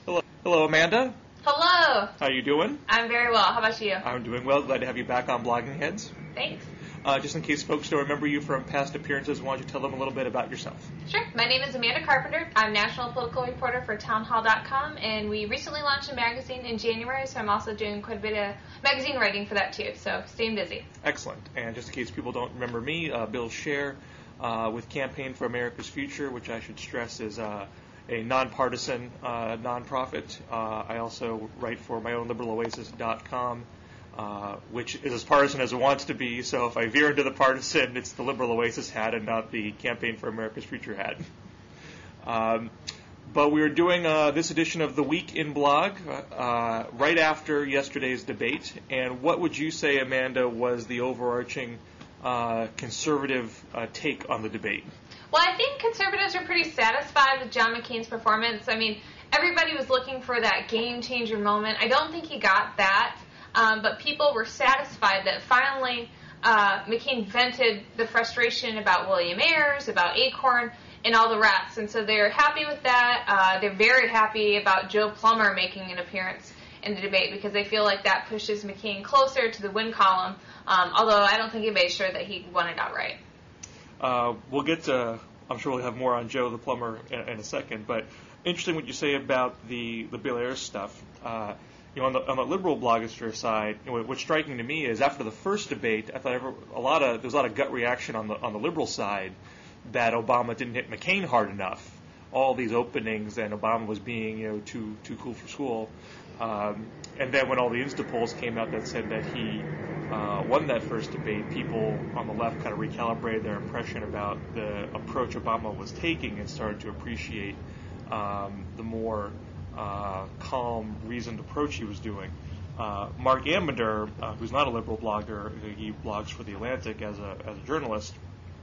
Hello, Amanda. Hello. How are you doing? I'm very well. How about you? I'm doing well. Glad to have you back on Blogging Heads. Thanks. Just in case folks don't remember you from past appearances, why don't you tell them a little bit about yourself? Sure. My name is Amanda Carpenter. I'm national political reporter for townhall.com, and we recently launched a magazine in January, so I'm also doing quite a bit of magazine writing for that too, so staying busy. Excellent. And just in case people don't remember me, Bill Scher with Campaign for America's Future, which I should stress is a nonpartisan nonprofit. I also write for my own liberaloasis.com. Which is as partisan as it wants to be, so if I veer into the partisan, it's the Liberal Oasis hat and not the Campaign for America's Future hat. But we were doing this edition of The Week in Blog right after yesterday's debate, and what would you say, Amanda, was the overarching conservative take on the debate? Well, I think conservatives are pretty satisfied with John McCain's performance. I mean, everybody was looking for that game-changer moment. I don't think he got that. But people were satisfied that finally McCain vented the frustration about William Ayers, about Acorn, and all the rest. And so they're happy with that. They're very happy about Joe Plummer making an appearance in the debate because they feel like that pushes McCain closer to the win column, although I don't think anybody's sure that he won it outright. We'll get to, I'm sure we'll have more on Joe the Plummer in a second, but interesting what you say about the Bill Ayers stuff. On the liberal blogosphere side, what's striking to me is after the first debate, I thought there was a lot of gut reaction on the liberal side that Obama didn't hit McCain hard enough. All these openings, and Obama was being too cool for school. And then when all the Insta polls came out that said that he won that first debate, people on the left kind of recalibrated their impression about the approach Obama was taking and started to appreciate the more calm, reasoned approach he was doing. Mark Ambinder, who's not a liberal blogger, he blogs for The Atlantic as a journalist,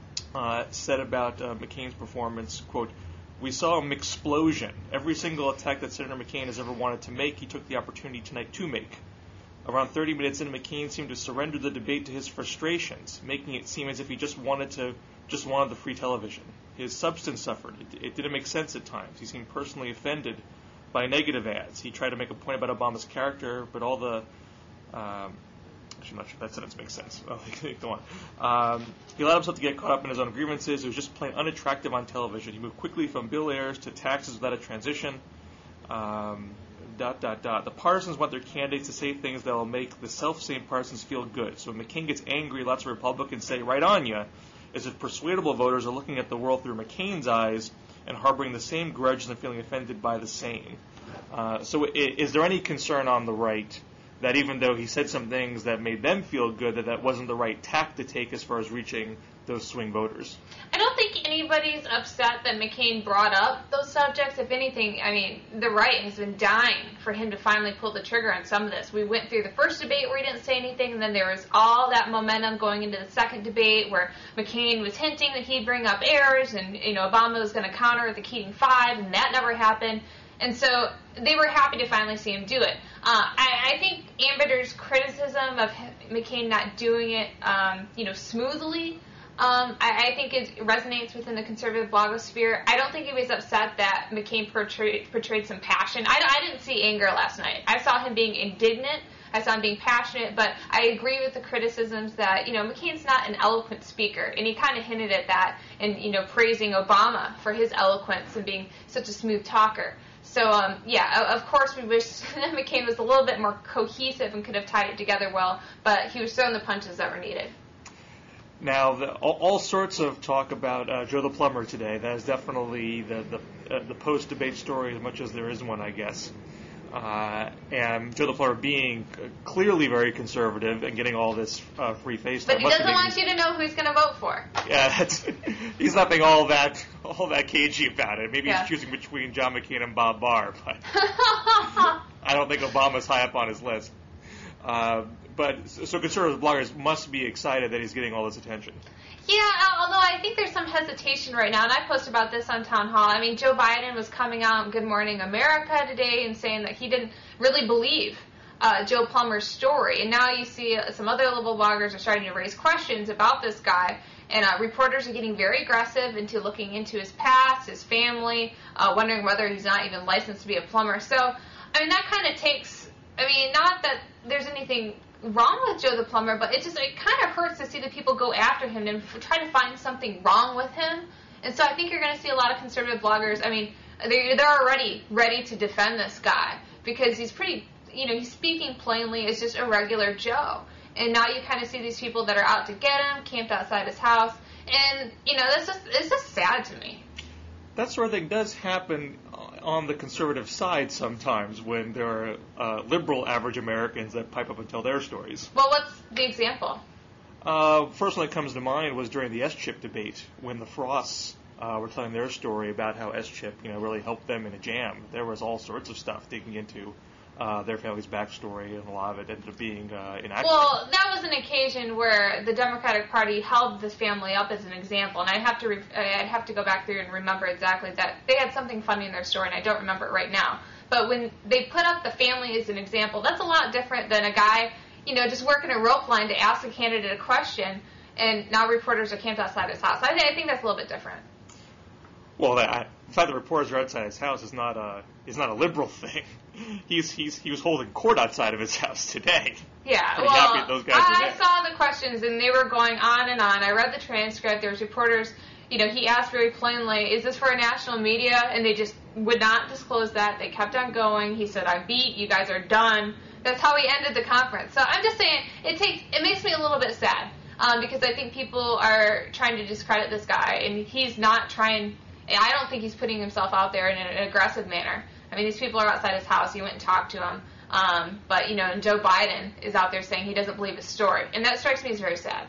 said about McCain's performance, quote, "We saw an explosion. Every single attack that Senator McCain has ever wanted to make, he took the opportunity tonight to make. Around 30 minutes in, McCain seemed to surrender the debate to his frustrations, making it seem as if he just wanted the free television. His substance suffered. It didn't make sense at times. He seemed personally offended by negative ads. He tried to make a point about Obama's character, but all the actually, I'm not sure if that sentence makes sense. Well, go on. He allowed himself to get caught up in his own grievances. It was just plain unattractive on television. He moved quickly from Bill Ayers to taxes without a transition. The partisans want their candidates to say things that will make the self-same partisans feel good. So when McCain gets angry, lots of Republicans say, 'right on ya,' as if persuadable voters are looking at the world through McCain's eyes and harboring the same grudges and feeling offended by the same." So is there any concern on the right that even though he said some things that made them feel good, that wasn't the right tack to take as far as reaching those swing voters? I don't think anybody's upset that McCain brought up those subjects. If anything, I mean, the right has been dying for him to finally pull the trigger on some of this. We went through the first debate where he didn't say anything, and then there was all that momentum going into the second debate where McCain was hinting that he'd bring up Ayers, and Obama was going to counter with the Keating Five, and that never happened. And so they were happy to finally see him do it. I think Ambitter's criticism of McCain not doing it, smoothly, I think it resonates within the conservative blogosphere. I don't think he was upset that McCain portrayed some passion. I didn't see anger last night. I saw him being indignant. I saw him being passionate, but I agree with the criticisms that, McCain's not an eloquent speaker, and he kind of hinted at that in, praising Obama for his eloquence and being such a smooth talker. So, of course we wish McCain was a little bit more cohesive and could have tied it together well, but he was throwing the punches that were needed. Now, all sorts of talk about Joe the Plumber today. That is definitely the post-debate story as much as there is one, I guess. And Joe the Plumber being clearly very conservative and getting all this free face time. But he doesn't want you to know who he's going to vote for. Yeah, he's not being all that cagey about it. Maybe he's choosing between John McCain and Bob Barr, but I don't think Obama's high up on his list. But so conservative bloggers must be excited that he's getting all this attention. Yeah, although I think there's some hesitation right now, and I posted about this on Town Hall. I mean, Joe Biden was coming out on Good Morning America today and saying that he didn't really believe Joe Plummer's story. And now you see some other liberal bloggers are starting to raise questions about this guy And reporters are getting very aggressive into looking into his past, his family, wondering whether he's not even licensed to be a plumber. So, I mean, that kind of takes, I mean, not that there's anything wrong with Joe the Plumber, but it kind of hurts to see the people go after him and try to find something wrong with him. And so I think you're going to see a lot of conservative bloggers, I mean, they're already ready to defend this guy because he's pretty, he's speaking plainly as just a regular Joe. And now you kind of see these people that are out to get him, camped outside his house. And, it's just sad to me. That sort of thing does happen on the conservative side sometimes when there are liberal average Americans that pipe up and tell their stories. Well, what's the example? First one that comes to mind was during the S-chip debate when the Frosts were telling their story about how S-chip really helped them in a jam. There was all sorts of stuff digging into their family's backstory, and a lot of it ended up being inaccurate. Well, that was an occasion where the Democratic Party held this family up as an example, and I'd have to go back through and remember exactly that. They had something funny in their story, and I don't remember it right now. But when they put up the family as an example, that's a lot different than a guy, just working a rope line to ask a candidate a question, and now reporters are camped outside his house. I think that's a little bit different. Well, the fact that reporters are outside his house is not a liberal thing. He was holding court outside of his house today. Yeah, Pretty happy that those guys were there. I saw the questions and they were going on and on. I read the transcript. There was reporters. He asked very plainly, "Is this for national media?" And they just would not disclose that. They kept on going. He said, "I beat. You guys are done." That's how he ended the conference. So I'm just saying, it makes me a little bit sad because I think people are trying to discredit this guy, and he's not trying. I don't think he's putting himself out there in an aggressive manner. I mean, these people are outside his house. He went and talked to him. But, and Joe Biden is out there saying he doesn't believe his story. And that strikes me as very sad.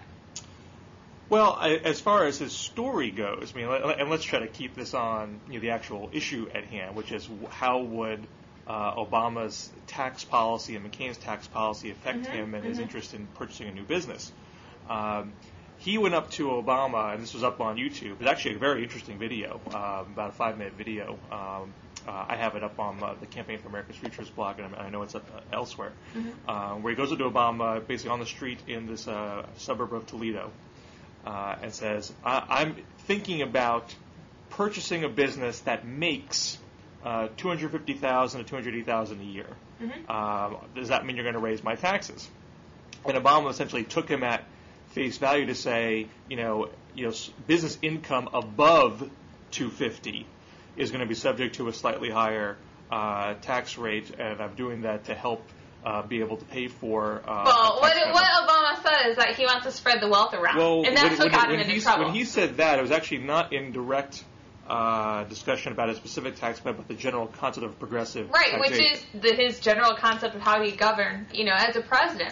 Well, as far as his story goes, and let's try to keep this on the actual issue at hand, which is how would Obama's tax policy and McCain's tax policy affect him and his interest in purchasing a new business. He went up to Obama, and this was up on YouTube. It's actually a very interesting video, about a 5-minute video. I have it up on the Campaign for America's Futures blog, and I know it's up elsewhere, where he goes up to Obama basically on the street in this suburb of Toledo and says, I'm thinking about purchasing a business that makes $250,000 to $280,000 a year. Does that mean you're going to raise my taxes? And Obama essentially took him at face value to say, business income above $250 is going to be subject to a slightly higher tax rate, and I'm doing that to help be able to pay for. What Obama said is that he wants to spread the wealth around, and that's what got him into trouble. When he said that, it was actually not in direct discussion about a specific tax plan, but the general concept of progressive taxation. Which is his general concept of how he governed, as a president.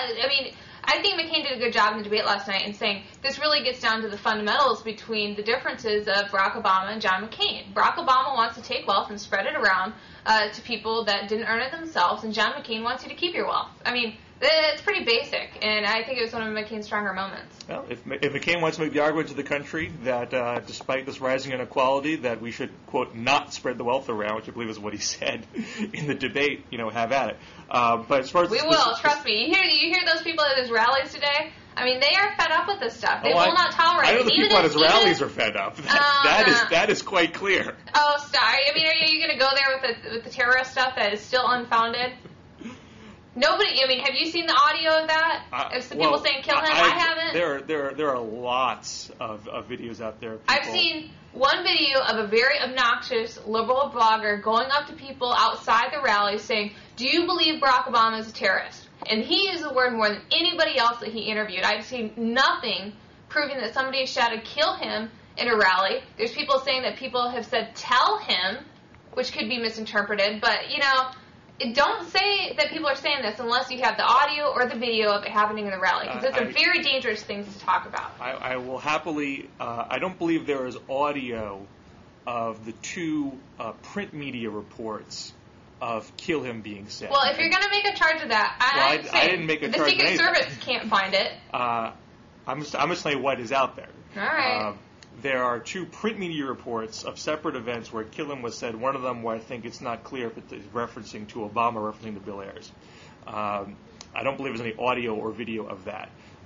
I think McCain did a good job in the debate last night in saying this really gets down to the fundamentals between the differences of Barack Obama and John McCain. Barack Obama wants to take wealth and spread it around to people that didn't earn it themselves, and John McCain wants you to keep your wealth. It's pretty basic, and I think it was one of McCain's stronger moments. Well, if McCain wants to make the argument to the country that despite this rising inequality, that we should, quote, not spread the wealth around, which I believe is what he said in the debate, have at it. But as far as we will, trust me. You hear those people at his rallies today? They are fed up with this stuff. They will not tolerate it. I know the people at his rallies are fed up. That is quite clear. Oh, sorry. Are you going to go there with the terrorist stuff that is still unfounded? Nobody. Have you seen the audio of that? People saying kill him. I haven't. There are lots of videos out there. I've seen one video of a very obnoxious liberal blogger going up to people outside the rally saying, "Do you believe Barack Obama is a terrorist?" And he used the word more than anybody else that he interviewed. I've seen nothing proving that somebody shouted "kill him" in a rally. There's people saying that people have said "tell him," which could be misinterpreted, but don't say that people are saying this unless you have the audio or the video of it happening in the rally, because it's a very dangerous thing to talk about. I will happily. I don't believe there is audio of the two print media reports of "kill him" being said. Well, if you're going to make a charge of that, I didn't make a charge. The Secret Service can't find it. I'm just saying what is out there. All right. There are two print media reports of separate events where "kill him" was said. One of them where I think it's not clear if it's referencing to Obama, referencing to Bill Ayers. I don't believe there's any audio or video of that.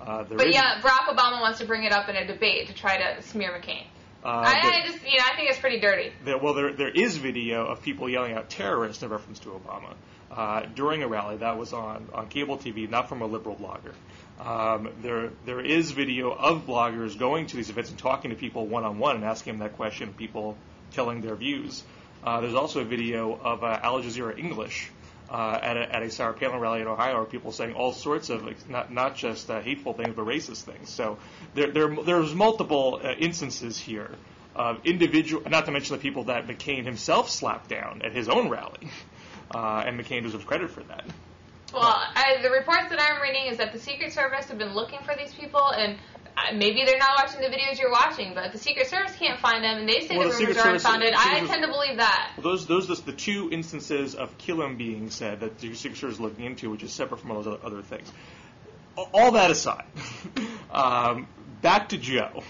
But yeah, Barack Obama wants to bring it up in a debate to try to smear McCain. I think it's pretty dirty. There is video of people yelling out terrorist in reference to Obama during a rally that was on cable TV, not from a liberal blogger. There is video of bloggers going to these events and talking to people one-on-one and asking them that question, people telling their views. There's also a video of Al Jazeera English at a Sarah Palin rally in Ohio, where people saying all sorts of not just hateful things, but racist things. So there's multiple instances here of individual, not to mention the people that McCain himself slapped down at his own rally, and McCain deserves credit for that. Well, the reports that I'm reading is that the Secret Service have been looking for these people, and maybe they're not watching the videos you're watching, but the Secret Service can't find them, and they say the rumors are unfounded. I tend to believe that. Well, those are the two instances of killing being said that the Secret Service is looking into, which is separate from all those other things. All that aside, back to Joe.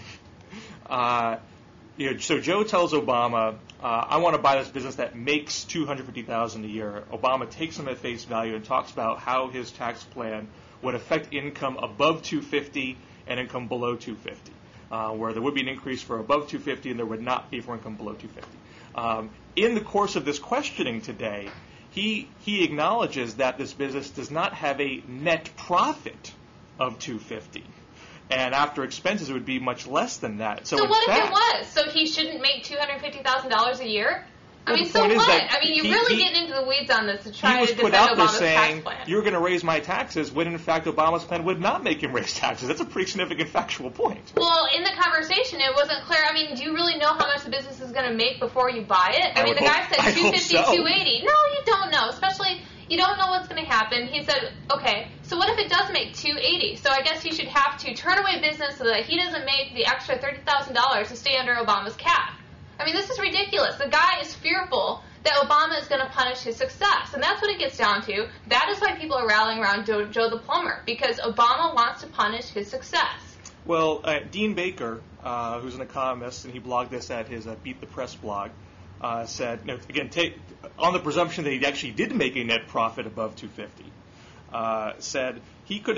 So Joe tells Obama, I want to buy this business that makes $250,000 a year. Obama takes him at face value and talks about how his tax plan would affect income above $250,000 and income below $250,000, where there would be an increase for above $250,000 and there would not be for income below $250,000. In the course of this questioning today, he acknowledges that this business does not have a net profit of $250,000. And after expenses, it would be much less than that. So what if it was? So he shouldn't make $250,000 a year? I mean, so what? I mean, you're really getting into the weeds on this to try to defend Obama's tax plan. You're going to raise my taxes when, in fact, Obama's plan would not make him raise taxes. That's a pretty significant factual point. Well, in the conversation, it wasn't clear. I mean, do you really know how much the business is going to make before you buy it? I mean, the guy said $250,000, $280,000. No, you don't know. Especially, you don't know what's going to happen. He said, okay, so what if it does make $280,000? So I guess he should have to turn away business so that he doesn't make the extra $30,000 to stay under Obama's cap. I mean, this is ridiculous. The guy is fearful that Obama is going to punish his success. And that's what it gets down to. That is why people are rallying around Joe the Plumber, because Obama wants to punish his success. Well, Dean Baker, who's an economist, and he blogged this at his Beat the Press blog, said, again, on the presumption that he actually did make a net profit above $250,000, said he could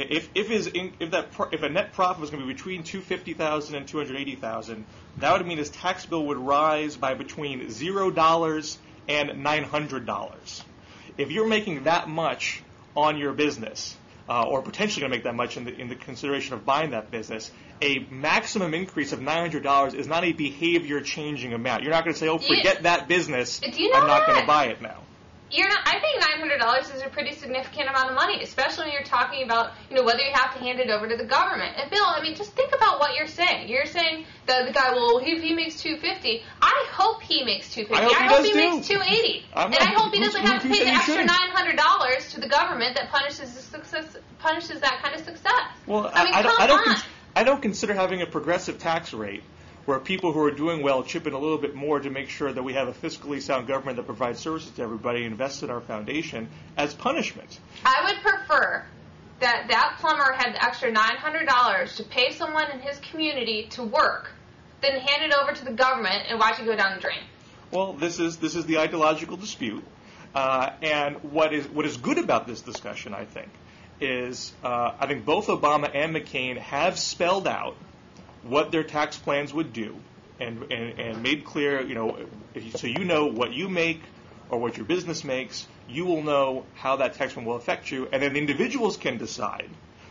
if a net profit was going to be between $250,000 and $280,000, that would mean his tax bill would rise by between $0 and $900. If you're making that much on your business, or potentially going to make that much in the consideration of buying that business, a maximum increase of $900 is not a behavior-changing amount. You're not going to say, forget that business, I'm not going to buy it now. I think $900 is a pretty significant amount of money, especially when you're talking about, whether you have to hand it over to the government. And Bill, I mean, just think about what you're saying. You're saying that the guy, if he makes $250,000, I hope he makes $250,000. I hope he makes $280,000, and I hope he doesn't have to pay the extra $900 to the government that punishes that kind of success. Well, I mean, I don't consider having a progressive tax rate where people who are doing well chip in a little bit more to make sure that we have a fiscally sound government that provides services to everybody and invests in our foundation as punishment. I would prefer that plumber had the extra $900 to pay someone in his community to work than hand it over to the government and watch it go down the drain. Well, this is the ideological dispute, and what is good about this discussion, I think, is I think both Obama and McCain have spelled out what their tax plans would do, and made clear, so what you make or what your business makes, you will know how that tax plan will affect you, and then individuals can decide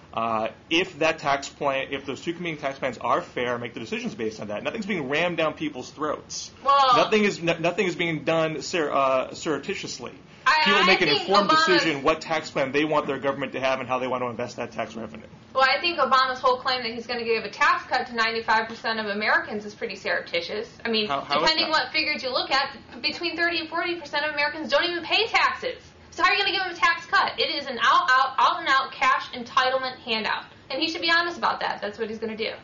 if that tax plan, if those two competing tax plans are fair, make the decisions based on that. Nothing's being rammed down people's throats. Well, nothing is being done surreptitiously. People make an informed decision what tax plan they want their government to have and how they want to invest that tax revenue. Well, I think Obama's whole claim that he's going to give a tax cut to 95% of Americans is pretty surreptitious. I mean, depending what figures you look at, between 30 and 40% of Americans don't even pay taxes. So how are you going to give him a tax cut? It is an out-and-out cash entitlement handout. And he should be honest about that. That's what he's going to do.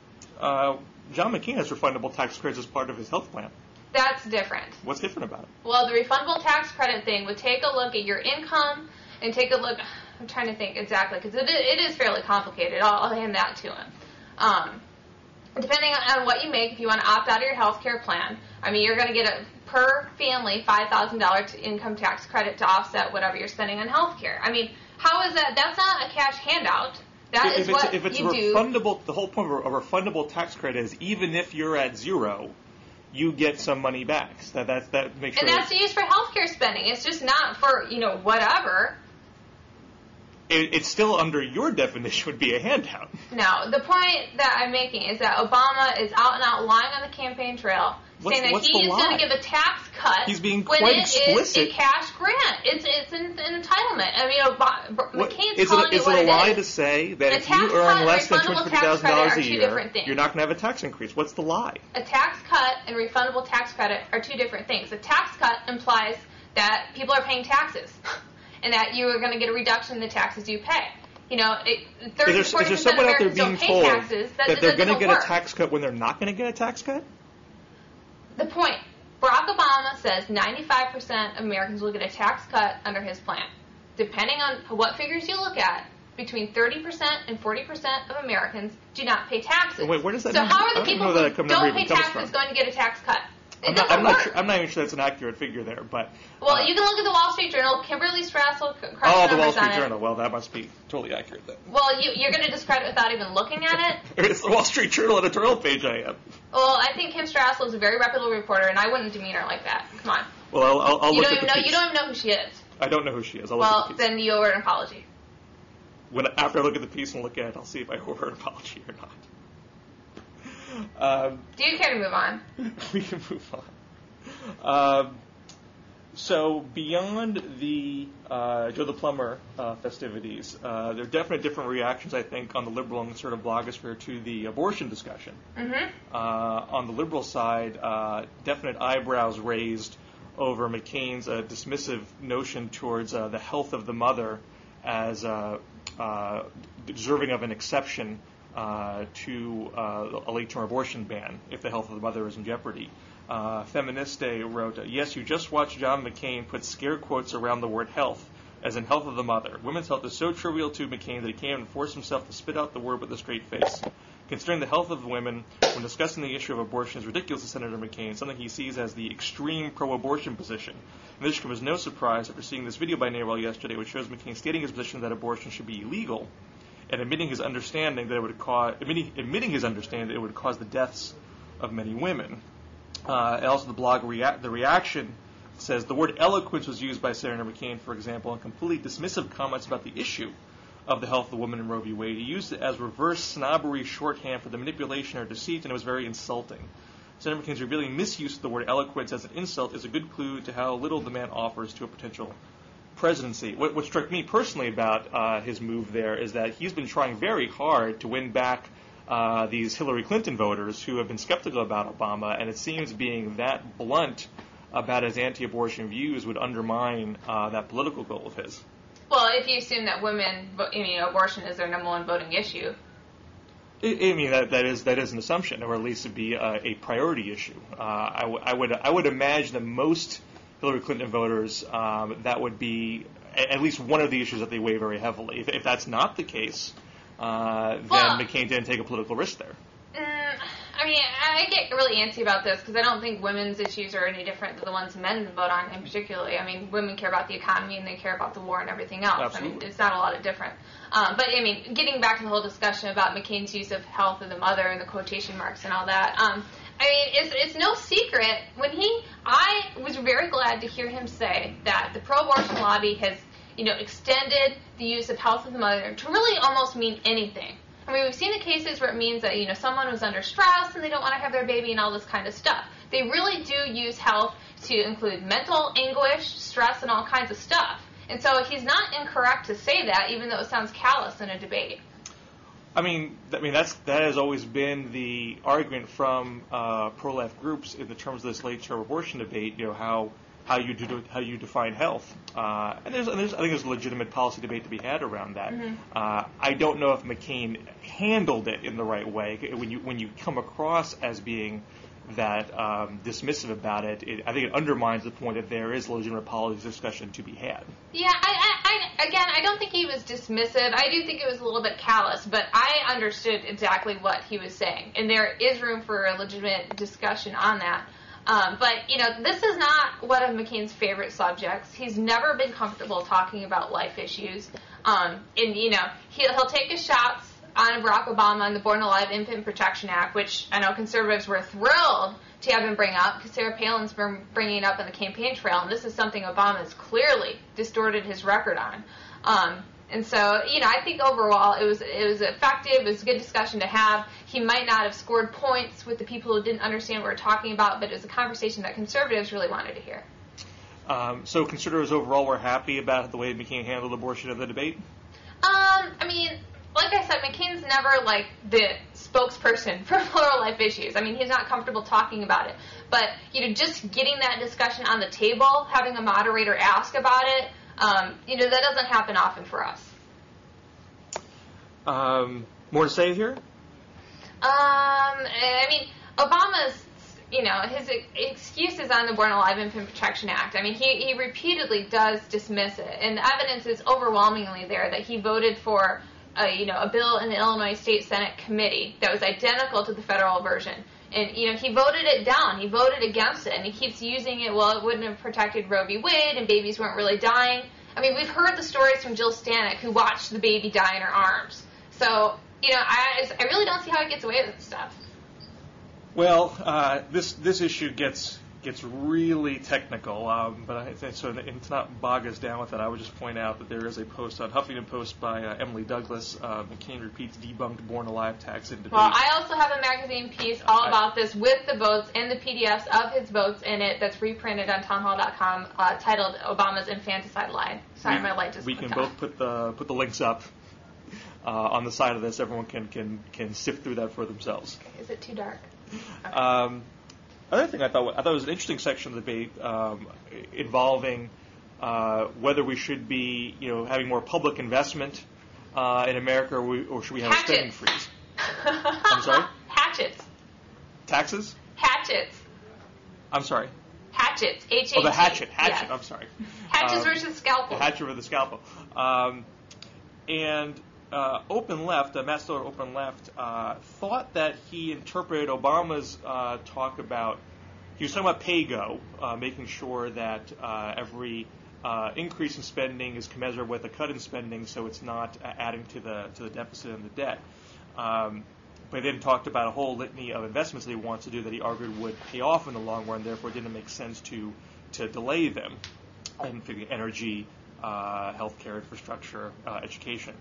John McCain has refundable tax credits as part of his health plan. That's different. What's different about it? Well, the refundable tax credit thing would take a look at your income and take a look. I'm trying to think exactly because it is fairly complicated. I'll hand that to him. Depending on what you make, if you want to opt out of your health care plan, I mean, you're going to get a per family $5,000 income tax credit to offset whatever you're spending on health care. I mean, how is that? That's not a cash handout. That is what if it's you do. refundable, the whole point of a refundable tax credit is even if you're at zero, you get some money back. So that makes sure. And that's used for healthcare spending. It's just not for, whatever. It's still under your definition would be a handout. No, the point that I'm making is that Obama is out and out lying on the campaign trail, saying that he is going to give a tax cut. He's being when quite it explicit. is a cash grant. It's an entitlement. I mean, McCain's calling it what it is. Is it a lie to say that if you earn less than $250,000 a year, you're not going to have a tax increase? What's the lie? A tax cut and refundable tax credit are two different things. A tax cut implies that people are paying taxes. And that you are going to get a reduction in the taxes you pay. 30 is there someone out there being told taxes, that they're going to get work. a tax cut when they're not going to get a tax cut? The point. Barack Obama says 95% of Americans will get a tax cut under his plan. Depending on what figures you look at, between 30% and 40% of Americans do not pay taxes. Wait, where does that so mean? how are the people who don't pay taxes from. going to get a tax cut? I'm not even sure that's an accurate figure there, but... Well, you can look at the Wall Street Journal. Kimberly Strassel crunched the Wall numbers Street on Journal. Well, that must be totally accurate then. Well, you're going to discredit without even looking at it? It's the Wall Street Journal editorial page I am. Well, I think Kim Strassel is a very reputable reporter, and I wouldn't demean her like that. Come on. Well, I'll look at the piece. You don't even know who she is. I don't know who she is. I'll look at the piece. Then you owe her an apology. After I look at the piece and look at it, I'll see if I owe her an apology or not. Do you care to move on? We can move on. So beyond the Joe the Plumber festivities, there are definitely different reactions, I think, on the liberal and conservative blogosphere to the abortion discussion. Mm-hmm. On the liberal side, definite eyebrows raised over McCain's dismissive notion towards the health of the mother as deserving of an exception to a late-term abortion ban if the health of the mother is in jeopardy. Feministe wrote, yes, you just watched John McCain put scare quotes around the word health, as in health of the mother. Women's health is so trivial to McCain that he can't even force himself to spit out the word with a straight face. Considering the health of women when discussing the issue of abortion is ridiculous to Senator McCain, something he sees as the extreme pro-abortion position. And this comes as no surprise after seeing this video by NARAL yesterday, which shows McCain stating his position that abortion should be illegal and admitting his understanding that it would cause the deaths of many women. And also the blog the reaction says the word eloquence was used by Senator McCain, for example, in completely dismissive comments about the issue of the health of the woman in Roe v. Wade. He used it as reverse snobbery shorthand for the manipulation or deceit, and it was very insulting. Senator McCain's revealing misuse of the word eloquence as an insult is a good clue to how little the man offers to a potential presidency. What struck me personally about his move there is that he's been trying very hard to win back these Hillary Clinton voters who have been skeptical about Obama, and it seems being that blunt about his anti-abortion views would undermine that political goal of his. Well, if you assume that abortion is their number one voting issue. That is an assumption, or at least it'd be a priority issue. I would imagine that most Hillary Clinton voters, that would be at least one of the issues that they weigh very heavily. If that's not the case, then McCain didn't take a political risk there. I get really antsy about this because I don't think women's issues are any different than the ones men vote on, in particularly. Women care about the economy and they care about the war and everything else. Absolutely. It's not a lot of different. But getting back to the whole discussion about McCain's use of health of the mother and the quotation marks and all that, it's no secret I was very glad to hear him say that the pro-abortion lobby has, extended the use of health of the mother to really almost mean anything. We've seen the cases where it means that, someone was under stress and they don't want to have their baby and all this kind of stuff. They really do use health to include mental anguish, stress, and all kinds of stuff. And so he's not incorrect to say that, even though it sounds callous in a debate. That has always been the argument from pro-life groups in the terms of this late-term abortion debate. How you define health, and I think there's a legitimate policy debate to be had around that. Mm-hmm. I don't know if McCain handled it in the right way. When you come across as being that dismissive about it, I think it undermines the point that there is a legitimate policy discussion to be had. Yeah, I don't think he was dismissive. I do think it was a little bit callous, but I understood exactly what he was saying, and there is room for a legitimate discussion on that. But, this is not one of McCain's favorite subjects. He's never been comfortable talking about life issues. He'll take his shots on Barack Obama and the Born Alive Infant Protection Act, which I know conservatives were thrilled to have him bring up, because Sarah Palin's been bringing it up on the campaign trail, and this is something Obama's clearly distorted his record on. And so, I think overall it was effective. It was a good discussion to have. He might not have scored points with the people who didn't understand what we're talking about, but it was a conversation that conservatives really wanted to hear. So conservatives overall were happy about the way McCain handled abortion in the debate? Like I said, McCain's never the spokesperson for plural life issues. He's not comfortable talking about it. But, just getting that discussion on the table, having a moderator ask about it, that doesn't happen often for us. More to say here? Obama's, his excuses on the Born Alive Infant Protection Act, he repeatedly does dismiss it. And the evidence is overwhelmingly there that he voted for a bill in the Illinois State Senate committee that was identical to the federal version. And, he voted it down. He voted against it. And he keeps using it, it wouldn't have protected Roe v. Wade and babies weren't really dying. We've heard the stories from Jill Stanek, who watched the baby die in her arms. So, I really don't see how he gets away with this stuff. Well, this issue gets really technical, but I think so. It's not bog us down with it. I would just point out that there is a post on Huffington Post by Emily Douglas. McCain repeats debunked Born Alive tax in debate. Well, I also have a magazine piece all about this with the votes and the PDFs of his votes in it that's reprinted on townhall.com, titled Obama's Infanticide Lie. Sorry, my light just we went can off. both put the links up on the side of this. Everyone can sift through that for themselves. Okay. Is it too dark? Okay. Another thing I thought was an interesting section of the debate involving whether we should be, having more public investment in America, or should we have a spending freeze? I'm sorry? Hatchets. Taxes? Hatchets. I'm sorry. Hatchets. H-A-T. Oh, the hatchet. Yes. I'm sorry. Hatchets versus scalpel. The hatchet versus the scalpel. Open Left, Matt Stiller, Open Left, thought that he interpreted Obama's talk about, he was talking about pay-go, making sure that every increase in spending is commensurate with a cut in spending, so it's not adding to the deficit and the debt. But he then talked about a whole litany of investments that he wants to do that he argued would pay off in the long run, therefore it didn't make sense to delay them, including energy, healthcare, infrastructure, education.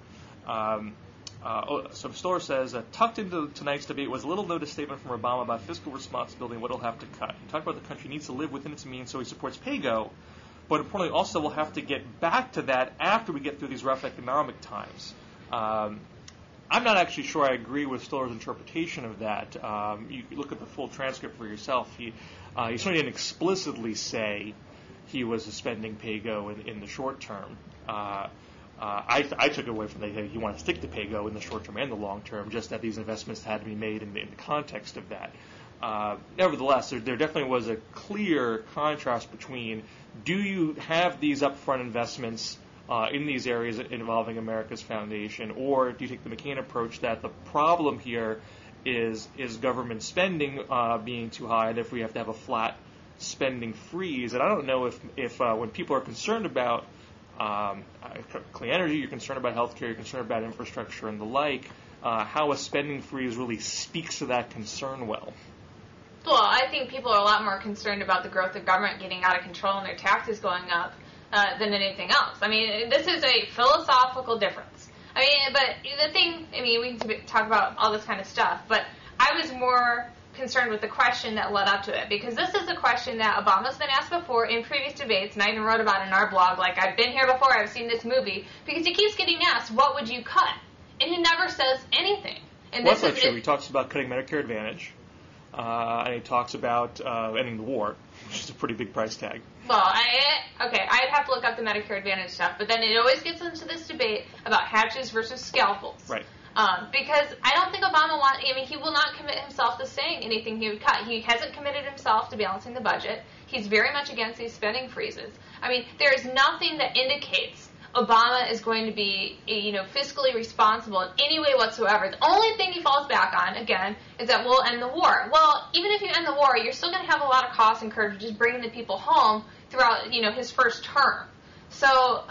So Stoller says, tucked into tonight's debate was a little-noted statement from Obama about fiscal responsibility and what he'll have to cut. He talked about the country needs to live within its means, so he supports pay-go, but importantly also we'll have to get back to that after we get through these rough economic times. I'm not actually sure I agree with Stoller's interpretation of that. You look at the full transcript for yourself. He certainly didn't explicitly say he was suspending pay-go in the short term. I took it away from that he wanted to stick to pay-go in the short term and the long term, just that these investments had to be made in the context of that. Nevertheless, there definitely was a clear contrast between, do you have these upfront investments in these areas involving America's foundation, or do you take the McCain approach that the problem here is government spending being too high, and if we have to have a flat spending freeze? And I don't know if when people are concerned about clean energy, you're concerned about healthcare, you're concerned about infrastructure and the like, how a spending freeze really speaks to that concern well. Well, I think people are a lot more concerned about the growth of government getting out of control and their taxes going up than anything else. This is a philosophical difference. But the thing, we can talk about all this kind of stuff, but I was more concerned with the question that led up to it, because this is a question that Obama's been asked before in previous debates, and I even wrote about it in our blog, I've been here before, I've seen this movie, because he keeps getting asked, what would you cut? And he never says anything. And well, that's not true. He talks about cutting Medicare Advantage, and he talks about ending the war, which is a pretty big price tag. Well, I'd have to look up the Medicare Advantage stuff, but then it always gets into this debate about hatchets versus scalpels. Right. Because I don't think Obama he will not commit himself to saying anything he would cut. He hasn't committed himself to balancing the budget. He's very much against these spending freezes. There is nothing that indicates Obama is going to be, fiscally responsible in any way whatsoever. The only thing he falls back on, again, is that we'll end the war. Well, even if you end the war, you're still going to have a lot of costs incurred just bringing the people home throughout, his first term. So,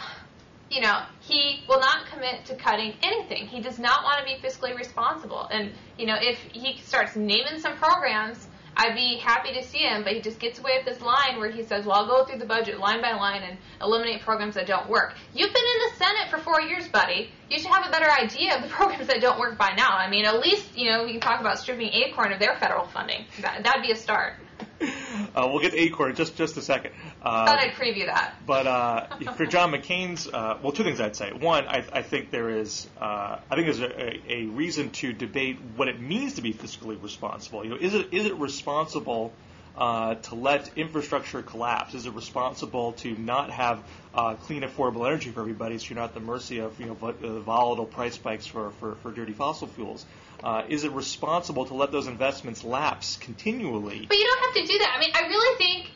he will not commit to cutting anything. He does not want to be fiscally responsible. And, if he starts naming some programs, I'd be happy to see him, but he just gets away with this line where he says, well, I'll go through the budget line by line and eliminate programs that don't work. You've been in the Senate for 4 years, buddy. You should have a better idea of the programs that don't work by now. I mean, at least, we can talk about stripping Acorn of their federal funding. That'd be a start. We'll get to Acorn in just a second. Thought I'd preview that. But for John McCain's, two things I'd say. One, I think there's a reason to debate what it means to be fiscally responsible. Is it responsible to let infrastructure collapse? Is it responsible to not have clean, affordable energy for everybody, so you're not at the mercy of volatile price spikes for dirty fossil fuels? Is it responsible to let those investments lapse continually? But you don't have to do that. I mean, I really think,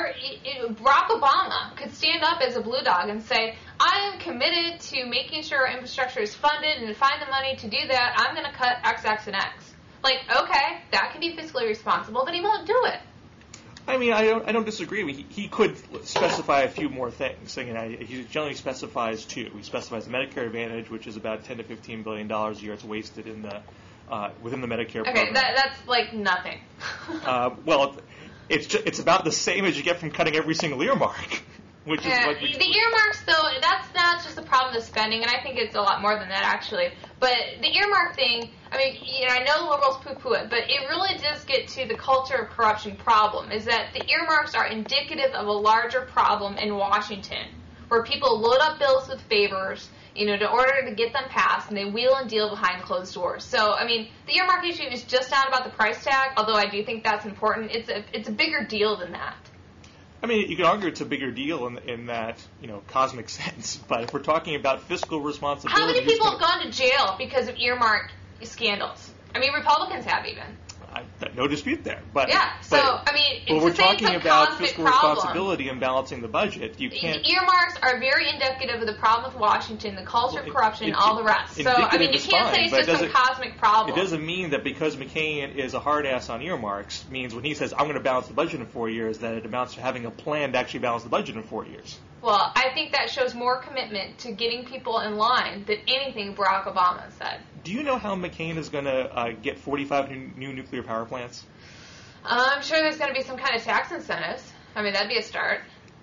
if Barack Obama could stand up as a blue dog and say, I am committed to making sure our infrastructure is funded, and to find the money to do that, I'm going to cut X, X, and X. Like, okay, that can be fiscally responsible, but he won't do it. I mean, I don't disagree. He could specify a few more things. He generally specifies two. He specifies the Medicare Advantage, which is about $10 to $15 billion a year. It's wasted in the within the Medicare program. Okay, that's like nothing. Well, it's about the same as you get from cutting every single earmark. Which is what the earmarks, though, that's not just the problem of spending, and I think it's a lot more than that, actually. But the earmark thing, I mean, I know liberals poo-poo it, but it really does get to the culture of corruption problem, is that the earmarks are indicative of a larger problem in Washington, where people load up bills with favors, in order to get them passed, and they wheel and deal behind closed doors. So, I mean, the earmark issue is just not about the price tag, although I do think that's important. It's a bigger deal than that. I mean, you can argue it's a bigger deal in that, cosmic sense. But if we're talking about fiscal responsibility... How many people have gone to jail because of earmark scandals? I mean, Republicans have even. No dispute there. But yeah, so, I mean, it's we're talking about fiscal responsibility and balancing the budget. You can't... The earmarks are very indicative of the problem with Washington, the culture of corruption, and all the rest. So, I mean, you can't say it's just a cosmic problem. It doesn't mean that because McCain is a hard ass on earmarks means when he says, I'm going to balance the budget in 4 years, that it amounts to having a plan to actually balance the budget in 4 years. Well, I think that shows more commitment to getting people in line than anything Barack Obama said. Do you know how McCain is going to get 45 new nuclear power plants? I'm sure there's going to be some kind of tax incentives. I mean, that'd be a start.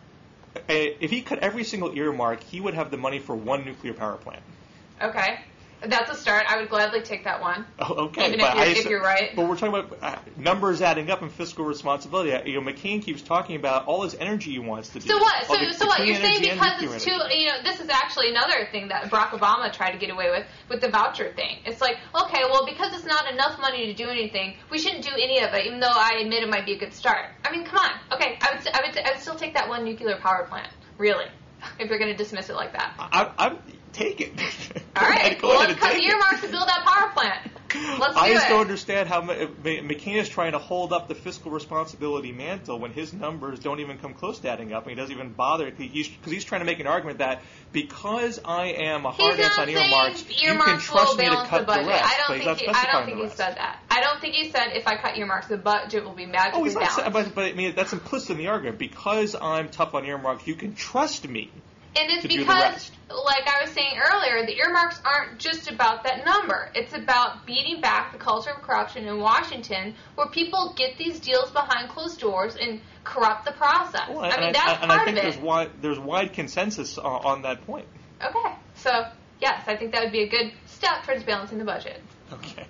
If he cut every single earmark, he would have the money for one nuclear power plant. Okay. That's a start. I would gladly take that one. Oh, okay. Even if you're right. But we're talking about numbers adding up and fiscal responsibility. McCain keeps talking about all his energy he wants to do. So what? So what? You're saying because it's too, this is actually another thing that Barack Obama tried to get away with the voucher thing. It's like, okay, well, because it's not enough money to do anything, we shouldn't do any of it, even though I admit it might be a good start. I mean, come on. Okay, I would still take that one nuclear power plant. Really. If you're going to dismiss it like that. I'm take it. All right. Well, let's cut the earmarks to build that power plant. Let's do it. I just don't understand how McCain is trying to hold up the fiscal responsibility mantle when his numbers don't even come close to adding up, and he doesn't even bother because he's trying to make an argument that because I am a hard ass on earmarks, you can trust me to cut the rest. I don't think he said that. I don't think he said if I cut earmarks, the budget will be magically balanced. But I mean that's implicit in the argument. Because I'm tough on earmarks, you can trust me. And it's because, like I was saying earlier, the earmarks aren't just about that number. It's about beating back the culture of corruption in Washington, where people get these deals behind closed doors and corrupt the process. Well, I mean, that's part of it. There's wide consensus on that point. Okay. So, yes, I think that would be a good step towards balancing the budget. Okay.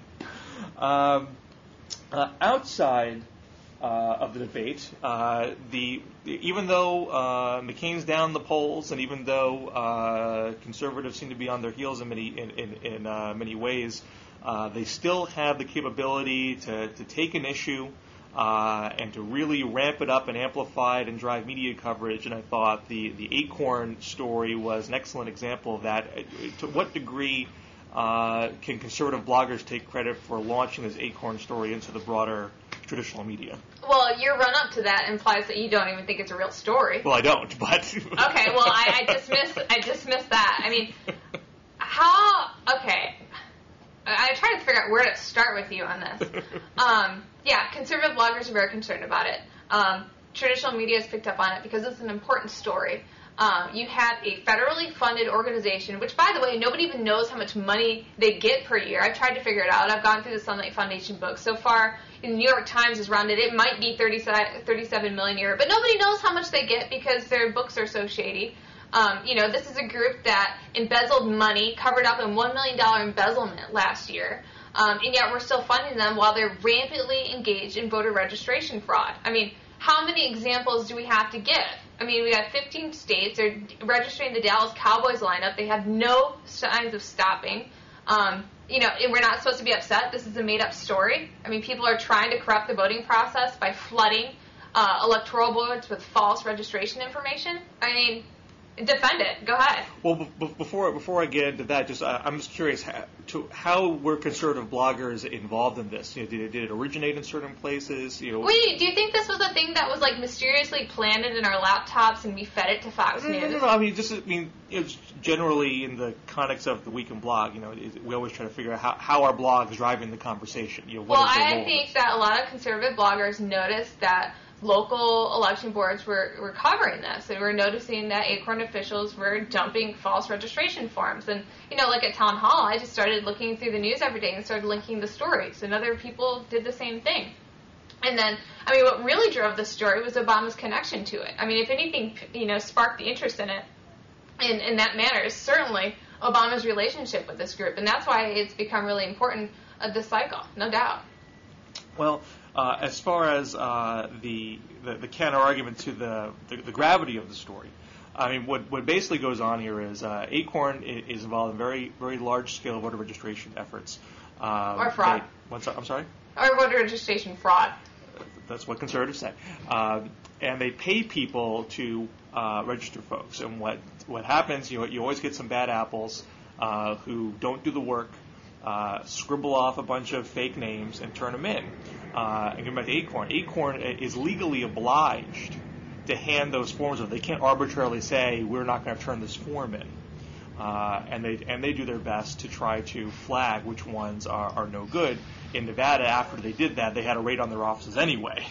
Outside of the debate, even though McCain's down the polls, and even though conservatives seem to be on their heels in many ways, they still have the capability to take an issue and to really ramp it up and amplify it and drive media coverage. And I thought the Acorn story was an excellent example of that. To what degree can conservative bloggers take credit for launching this Acorn story into the broader traditional media? Well, your run-up to that implies that you don't even think it's a real story. Well, I don't, but... Okay, well, I dismiss that mean, how? Okay, I try to figure out where to start with you on this. Yeah, conservative bloggers are very concerned about it. Traditional media has picked up on it because it's an important story. You have a federally funded organization, which, by the way, nobody even knows how much money they get per year. I've tried to figure it out. I've gone through the Sunlight Foundation book. So far, the New York Times has rounded it might be $37 million a year, but nobody knows how much they get because their books are so shady. This is a group that embezzled money, covered up in $1 million embezzlement last year, and yet we're still funding them while they're rampantly engaged in voter registration fraud. I mean, how many examples do we have to give? I mean, we got 15 states. They're registering the Dallas Cowboys lineup. They have no signs of stopping. And we're not supposed to be upset. This is a made-up story. I mean, people are trying to corrupt the voting process by flooding electoral boards with false registration information. I mean, defend it. Go ahead. Well, before I get into that, I'm just curious how were conservative bloggers involved in this? Did it originate in certain places? Wait, do you think this was a thing that was like mysteriously planted in our laptops and we fed it to Fox News? No. I mean, generally in the context of the Week in Blog, we always try to figure out how our blog is driving the conversation. I think that a lot of conservative bloggers noticed that local election boards were covering this. They were noticing that Acorn officials were dumping false registration forms. And, like at Town Hall, I just started looking through the news every day and started linking the stories. And other people did the same thing. And then, what really drove the story was Obama's connection to it. I mean, if anything, sparked the interest in it in that manner is certainly Obama's relationship with this group. And that's why it's become really important this cycle, no doubt. Well, as far as the counter argument to the gravity of the story, I mean, what basically goes on here is Acorn is involved in very, very large scale voter registration efforts. Or fraud. I'm sorry? Or voter registration fraud. That's what conservatives say. And they pay people to register folks. And what happens, you always get some bad apples who don't do the work, scribble off a bunch of fake names and turn them in. And get back to Acorn. Acorn is legally obliged to hand those forms over. They can't arbitrarily say, we're not going to turn this form in. And they do their best to try to flag which ones are no good. In Nevada, after they did that, they had a raid on their offices anyway.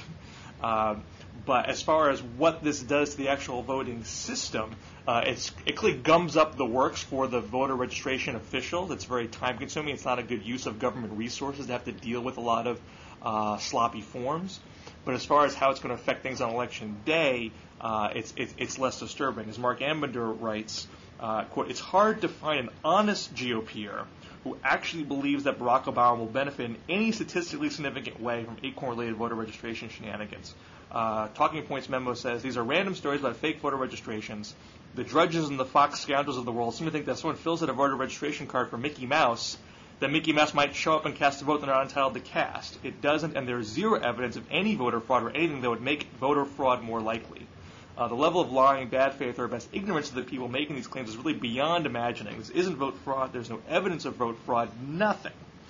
But as far as what this does to the actual voting system, it clearly gums up the works for the voter registration officials. It's very time-consuming. It's not a good use of government resources to have to deal with a lot of sloppy forms. But as far as how it's going to affect things on Election Day, it's less disturbing. As Mark Ambinder writes, quote, "It's hard to find an honest GOPer who actually believes that Barack Obama will benefit in any statistically significant way from Acorn-related voter registration shenanigans." Talking Points memo says, "These are random stories about fake voter registrations. The Drudges and the Fox scoundrels of the world seem to think that someone fills out a voter registration card for Mickey Mouse, that Mickey Mouse might show up and cast a vote they're not entitled to cast. It doesn't, and there is zero evidence of any voter fraud or anything that would make voter fraud more likely. The level of lying, bad faith, or best ignorance of the people making these claims is really beyond imagining. This isn't vote fraud. There's no evidence of vote fraud. Nothing."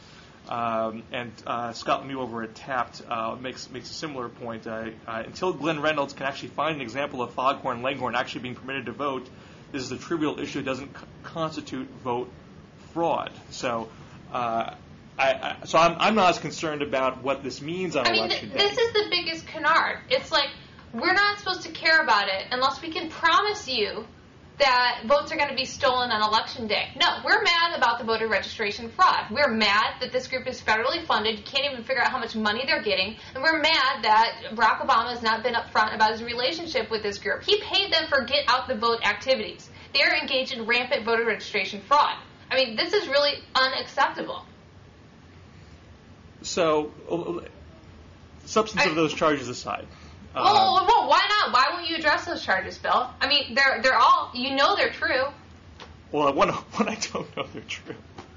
And Scott Lemieux over at Tapped makes a similar point. Until Glenn Reynolds can actually find an example of Foghorn Leghorn actually being permitted to vote, this is a trivial issue. It doesn't constitute vote fraud. So I'm not as concerned about what this means on Election Day. This is the biggest canard. It's like, we're not supposed to care about it unless we can promise you that votes are going to be stolen on Election Day. No, we're mad about the voter registration fraud. We're mad that this group is federally funded. You can't even figure out how much money they're getting. And we're mad that Barack Obama has not been upfront about his relationship with this group. He paid them for get-out-the-vote activities. They're engaged in rampant voter registration fraud. I mean, this is really unacceptable. So, substance of those charges aside. Well, why not? Why won't you address those charges, Bill? I mean, they're all, they're true. Well, when I don't know they're true.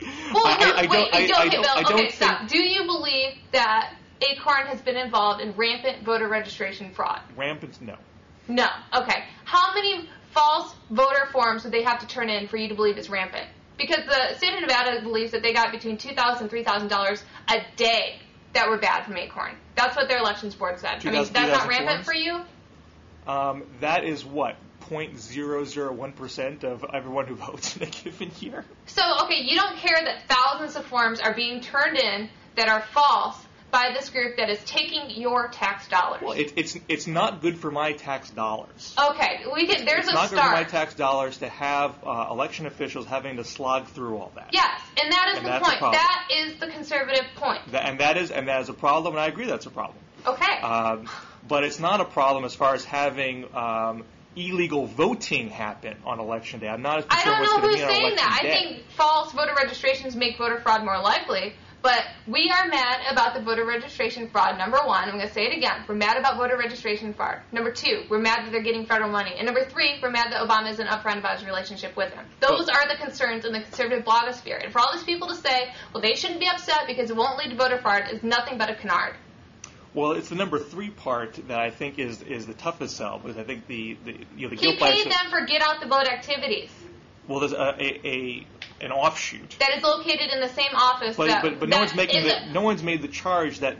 Well, Bill. Stop. Do you believe that Acorn has been involved in rampant voter registration fraud? Rampant? No. No. Okay. How many false voter forms would they have to turn in for you to believe it's rampant? Because the state of Nevada believes that they got between $2,000 and $3,000 a day that were bad from Acorn. That's what their elections board said. I mean, that's not rampant for you? That is what? 0.001% of everyone who votes in a given year. So, okay, you don't care that thousands of forms are being turned in that are false by this group that is taking your tax dollars. Well, it's not good for my tax dollars. Okay, there's it's a not start. good for my tax dollars to have election officials having to slog through all that. Yes, and that is the point. A that is the conservative point. That is a problem, and I agree that's a problem. Okay. But it's not a problem as far as having illegal voting happen on Election Day. I'm not as concerned with what's going to be on Election Day. I don't know who's saying that. I think false voter registrations make voter fraud more likely. But we are mad about the voter registration fraud, number one. I'm going to say it again. We're mad about voter registration fraud. Number two, we're mad that they're getting federal money. And number three, we're mad that Obama isn't upfront about his relationship with them. Those are the concerns in the conservative blogosphere. And for all these people to say, well, they shouldn't be upset because it won't lead to voter fraud is nothing but a canard. Well, it's the number three part that I think is the toughest sell, because I think the guilt He paid them for get out the vote activities. Well, there's an offshoot that is located in the same office. But no one's made the charge that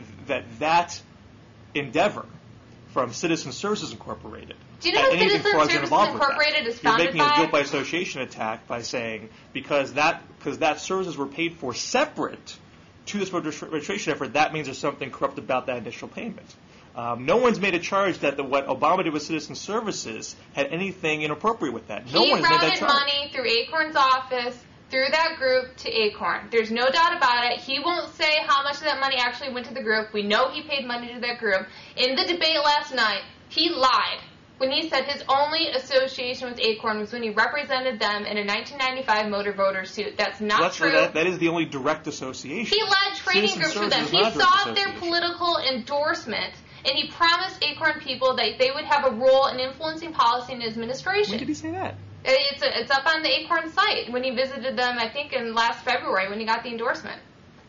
endeavor from Citizen Services Incorporated. Do you know what Citizen Services Incorporated is founded by? You're making a guilt by association attack by saying because that services were paid for separate to this voter registration effort, that means there's something corrupt about that initial payment. No one's made a charge that what Obama did with Citizen Services had anything inappropriate with that. No one's made that charge. He routed money through Acorn's office, through that group, to Acorn. There's no doubt about it. He won't say how much of that money actually went to the group. We know he paid money to that group. In the debate last night, he lied when he said his only association with Acorn was when he represented them in a 1995 motor voter suit. That's not true. That is the only direct association. He led training groups for them. He sought their political endorsement. And he promised Acorn people that they would have a role in influencing policy and administration. When did he say that? It's up on the Acorn site when he visited them, I think, in last February when he got the endorsement.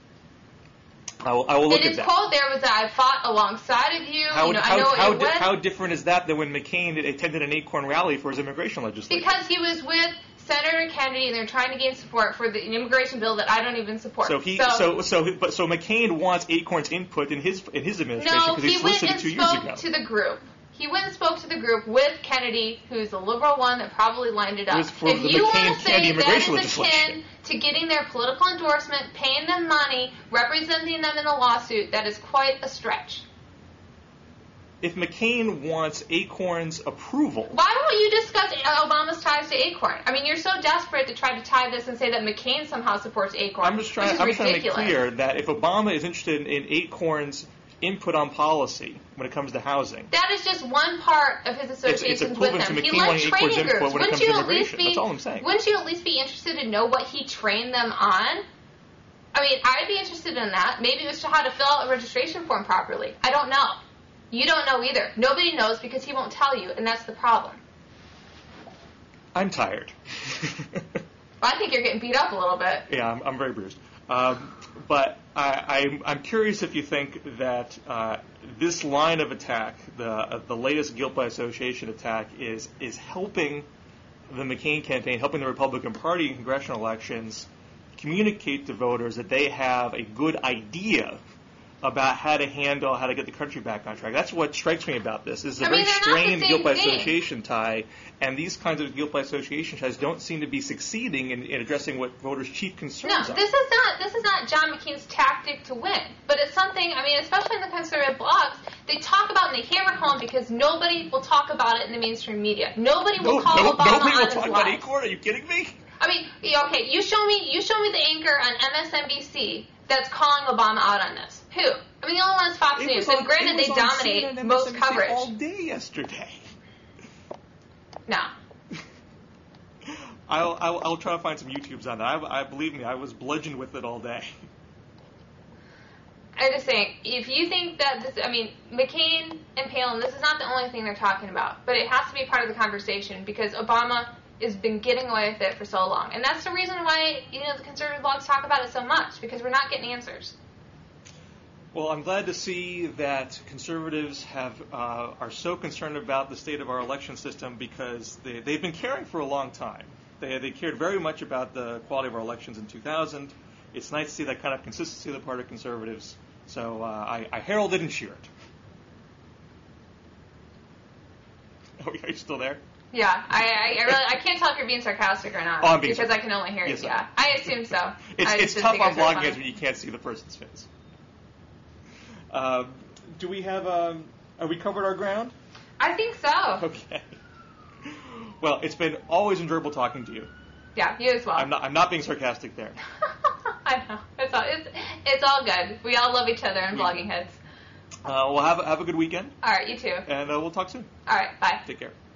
I will look at that. And his quote there was that I fought alongside of you. How different is that than when McCain attended an Acorn rally for his immigration legislation? Because he was with Senator Kennedy, and they're trying to gain support for the immigration bill that I don't even support. So McCain wants Acorn's input in his administration because he solicited 2 years ago. No, he went and spoke to the group. He went and spoke to the group with Kennedy, who's the liberal one that probably lined it up. If you want to say that is akin to getting their political endorsement, paying them money, representing them in a lawsuit, that is quite a stretch. If McCain wants Acorn's approval... Why won't you discuss Obama's ties to Acorn? I mean, you're so desperate to try to tie this and say that McCain somehow supports Acorn, I'm just trying to make clear that if Obama is interested in Acorn's input on policy when it comes to housing... That is just one part of his associations with them. He led training groups. Wouldn't you at least be, that's all I'm saying. Wouldn't you at least be interested to know what he trained them on? I mean, I'd be interested in that. Maybe it was how to fill out a registration form properly. I don't know. You don't know either. Nobody knows because he won't tell you, and that's the problem. I'm tired. Well, I think you're getting beat up a little bit. Yeah, I'm very bruised. But I'm curious if you think that this line of attack, the latest guilt by association attack, is helping the McCain campaign, helping the Republican Party in congressional elections communicate to voters that they have a good idea about how to get the country back on track. That's what strikes me about this. This is a very strained guilt by association tie, and these kinds of guilt by association ties don't seem to be succeeding in addressing what voters' chief concerns are. No, this is not John McCain's tactic to win, but it's something, I mean, especially in the conservative blogs, they talk about and they hammer home because nobody will talk about it in the mainstream media. Nobody will call Obama on his Nobody will talk about Acorn? Are you kidding me? I mean, okay, you show me the anchor on MSNBC that's calling Obama out on this. Who? I mean, the only one is Fox News. And granted, they dominate most coverage. All day yesterday. No. I'll try to find some YouTubes on that. I believe me, I was bludgeoned with it all day. I'm just saying, if you think that this, I mean, McCain and Palin, this is not the only thing they're talking about, but it has to be part of the conversation because Obama has been getting away with it for so long. And that's the reason why, the conservative blogs talk about it so much, because we're not getting answers. Well, I'm glad to see that conservatives are so concerned about the state of our election system because they've been caring for a long time. They cared very much about the quality of our elections in 2000. It's nice to see that kind of consistency on the part of conservatives. So I herald it and cheer it. Oh, are you still there? Yeah, I can't tell if you're being sarcastic or not. Oh, I'm being because I can only hear yes, it. Yeah, I assume so. It's tough on blogging heads when you can't see the person's face. Do we have? Have we covered our ground? I think so. Okay. Well, it's been always enjoyable talking to you. Yeah, you as well. I'm not being sarcastic there. I know. It's all good. We all love each other in blogging heads. Well, have a good weekend. All right, you too. And we'll talk soon. All right, bye. Take care.